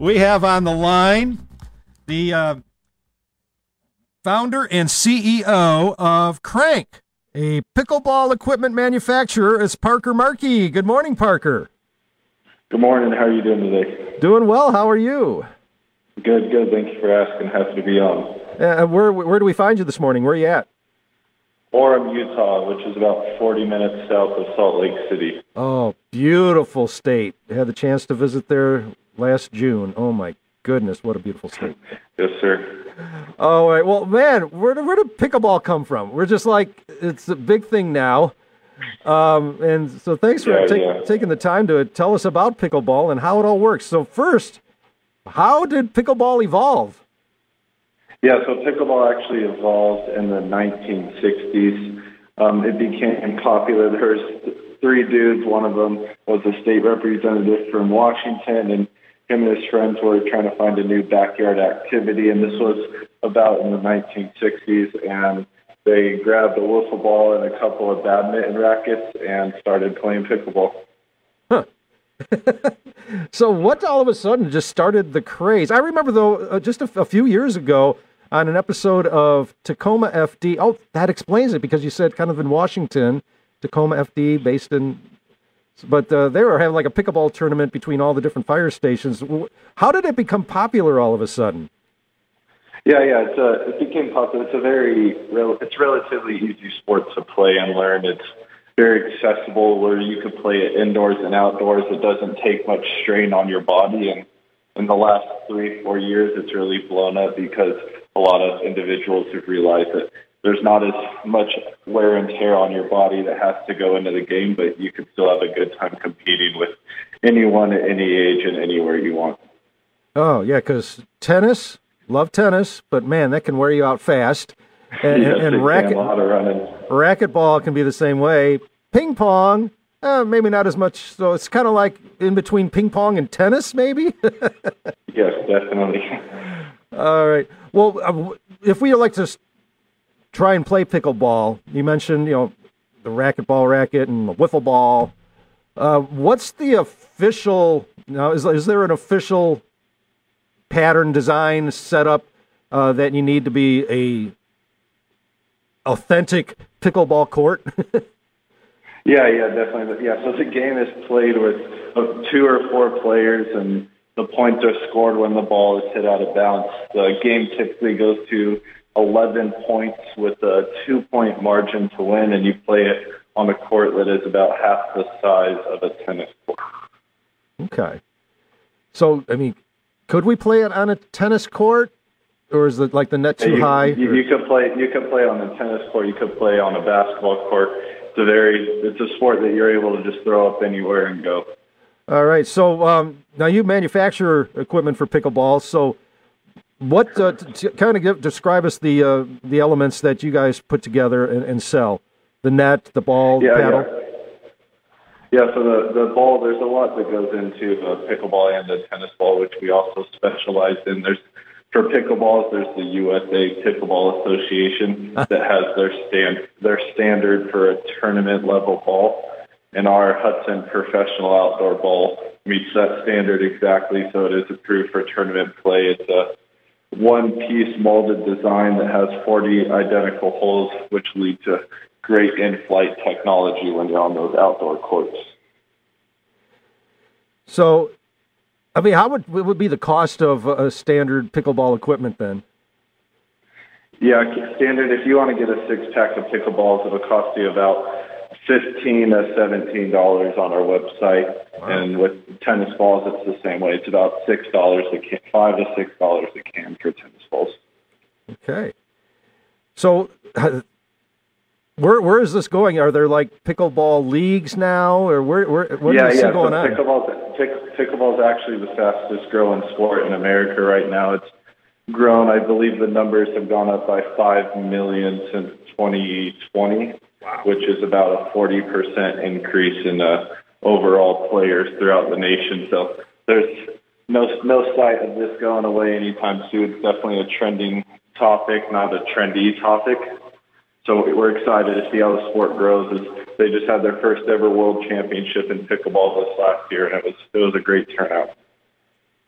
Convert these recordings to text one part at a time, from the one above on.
We have on the line the founder and CEO of Crank, a pickleball equipment manufacturer. It's Parker Markey. Good morning, Parker. Good morning. How are you doing today? Doing well. How are you? Good. Thank you for asking. Happy to be on. Where do we find you this morning? Where are you at? Orem, Utah, which is about 40 minutes south of Salt Lake City. Oh, beautiful state. I had the chance to visit there last June. Oh, my goodness, what a beautiful state. Yes, sir. All right. Well, man, where did pickleball come from? We're just like, it's a big thing now. And so thanks for taking the time to tell us about pickleball and how it all works. So first, how did pickleball evolve? Yeah, so pickleball actually evolved in the 1960s. It became popular. There was three dudes. One of them was a state representative from Washington, and him and his friends were trying to find a new backyard activity, and this was about in the 1960s, and they grabbed a wiffle ball and a couple of badminton rackets and started playing pickleball. Huh. So what all of a sudden just started the craze? I remember, though, just a few years ago, on an episode of Tacoma FD. Oh, that explains it, because you said kind of in Washington, Tacoma FD based in, but they were having like a pickleball tournament between all the different fire stations. How did it become popular all of a sudden? Yeah, it became popular. It's relatively easy sport to play and learn. It's very accessible, where you can play it indoors and outdoors. It doesn't take much strain on your body, and in the last 3-4 years, it's really blown up because a lot of individuals have realized that there's not as much wear and tear on your body that has to go into the game, but you can still have a good time competing with anyone at any age and anywhere you want. Oh, yeah, because tennis, love tennis, but man, that can wear you out fast. And, yes, and racquetball can be the same way. Ping pong, maybe not as much. So it's kind of like in between ping pong and tennis, maybe? Yes, definitely. All right. Well, if we like to try and play pickleball, you mentioned, the racquetball racket and the wiffle ball. What's the official, is there an official pattern design setup that you need to be a authentic pickleball court? Yeah, definitely. Yeah, so the game is played with 2 or 4 players, and the points are scored when the ball is hit out of bounds. The game typically goes to 11 points with a 2-point margin to win, and you play it on a court that is about half the size of a tennis court. Okay. So, could we play it on a tennis court, or is it like the net too high? You could play on the tennis court. You could play on a basketball court. It's a sport that you're able to just throw up anywhere and go. All right. So now you manufacture equipment for pickleball. So what describe us the elements that you guys put together and sell? The net, the ball, the paddle. Yeah. So the ball, there's a lot that goes into pickleball and the tennis ball, which we also specialize in. For pickleballs, there's the USA Pickleball Association that has their standard for a tournament level ball, and our Hudson Professional Outdoor Ball meets that standard exactly, so it is approved for tournament play. It's a one-piece molded design that has 40 identical holes, which lead to great in-flight technology when you're on those outdoor courts. So, how would be the cost of a standard pickleball equipment then? Yeah, standard, if you want to get a 6-pack of pickleballs, it'll cost you about $15 to $17 on our website. Wow. And with tennis balls, it's the same way. It's about $6 a can, $5 to $6 a can for tennis balls. Okay. So, where is this going? Are there like pickleball leagues now, or what do you see going on? Pickleball is actually the fastest growing sport in America right now. It's grown. I believe the numbers have gone up by 5 million since 2020, wow, which is about a 40% increase in overall players throughout the nation. So there's no sight of this going away anytime soon. It's definitely a trending topic, not a trendy topic. So we're excited to see how the sport grows. They just had their first ever world championship in pickleball this last year, and it was a great turnout.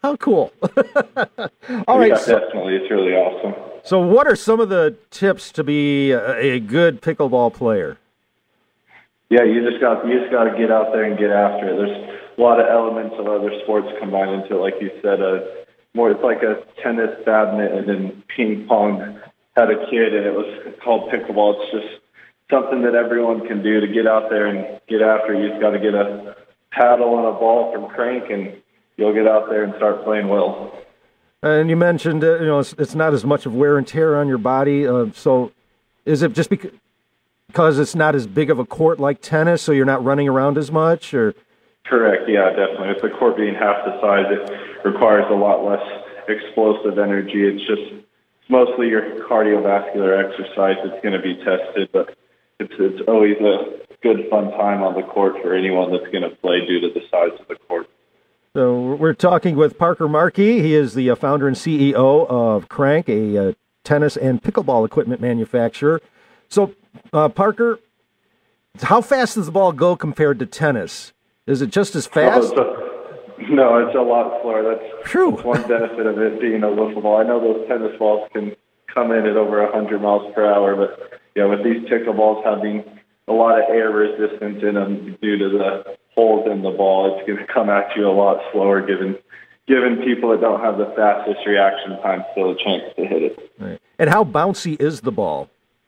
How cool. All right. Yeah, definitely. It's really awesome. So what are some of the tips to be a good pickleball player? Yeah, you just got to get out there and get after it. There's a lot of elements of other sports combined into it. Like you said, it's like a tennis, badminton, and ping pong. Had a kid, and it was called pickleball. It's just something that everyone can do to get out there and get after it. You just got to get a paddle and a ball from Crank, and you'll get out there and start playing well. And you mentioned, it's not as much of wear and tear on your body. So is it just because it's not as big of a court like tennis, so you're not running around as much? Or Correct, yeah, definitely. With the court being half the size, it requires a lot less explosive energy. It's mostly your cardiovascular exercise that's going to be tested, but it's always a good, fun time on the court for anyone that's going to play due to the size of the court. So we're talking with Parker Markey. He is the founder and CEO of Crank, a tennis and pickleball equipment manufacturer. So, Parker, how fast does the ball go compared to tennis? Is it just as fast? No, it's a lot slower. That's one benefit of it being a wiffle ball. I know those tennis balls can come in at over 100 miles per hour, but with these pickleballs having a lot of air resistance in them due to the holes in the ball, it's going to come at you a lot slower, giving people that don't have the fastest reaction time still a chance to hit it. Right. And how bouncy is the ball?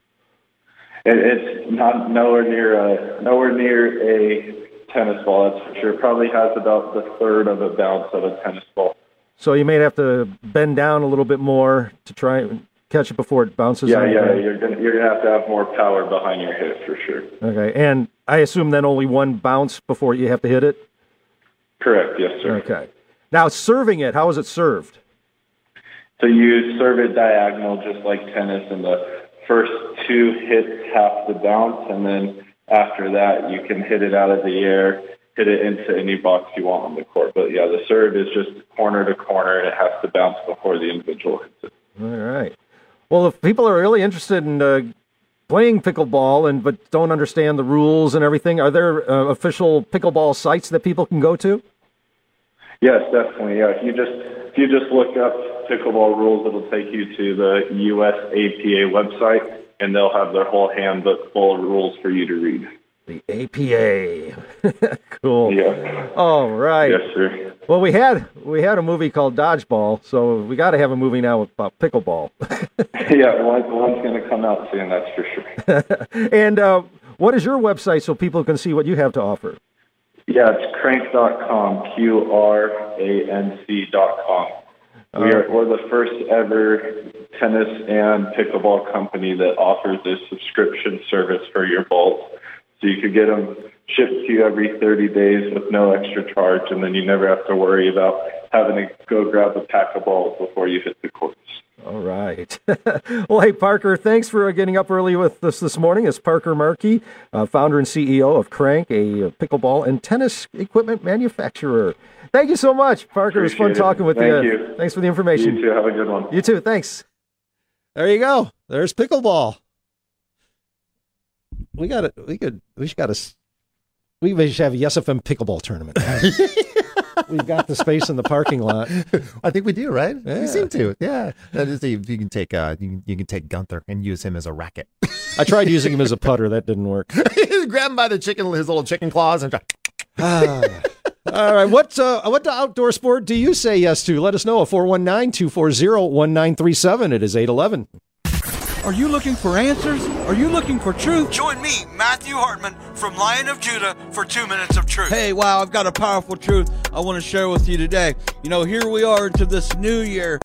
It's not nowhere near a tennis ball, that's for sure. It probably has about the third of a bounce of a tennis ball. So you may have to bend down a little bit more to try and catch it before it bounces. Yeah, you're gonna have more power behind your hit for sure. Okay, and I assume then only one bounce before you have to hit it? Correct, yes, sir. Okay. Now, serving it, how is it served? So you serve it diagonal, just like tennis, and the first two hits have to bounce, and then after that, you can hit it out of the air, hit it into any box you want on the court. But yeah, the serve is just corner to corner, and it has to bounce before the individual hits it. All right. Well, if people are really interested in playing pickleball but don't understand the rules and everything, are there official pickleball sites that people can go to? Yes, definitely. Yeah, if you just look up pickleball rules, it'll take you to the USAPA website, and they'll have their whole handbook full of rules for you to read. The APA. Cool. Yeah. All right. Yes, sir. Well, we had a movie called Dodgeball, so we got to have a movie now about pickleball. Yeah, one's going to come out soon, that's for sure. And what is your website so people can see what you have to offer? Yeah, it's crank.com, QRANC.com. We're the first ever tennis and pickleball company that offers this subscription service for your balls. So you could get them shipped to you every 30 days with no extra charge, and then you never have to worry about having to go grab a pack of balls before you hit the courts. All right. Well, hey, Parker, thanks for getting up early with us this morning. It's Parker Markey, founder and CEO of Crank, a pickleball and tennis equipment manufacturer. Thank you so much, Parker. It was fun talking with you. Thank you. Thanks for the information. You too. Have a good one. You too. Thanks. There you go. There's pickleball. We should have a Yes FM pickleball tournament. We've got the space in the parking lot. I think we do, right? Yeah. We seem to. Yeah. That is, you can take Gunther and use him as a racket. I tried using him as a putter. That didn't work. Grab him by his little chicken claws and try. All right. What outdoor sport do you say yes to? Let us know at 419-240-1937. It is 811. Are you looking for answers? Are you looking for truth? Join me, Matthew Hartman, from Lion of Judah for 2 Minutes of Truth. Hey, wow, I've got a powerful truth I want to share with you today. Here we are into this new year.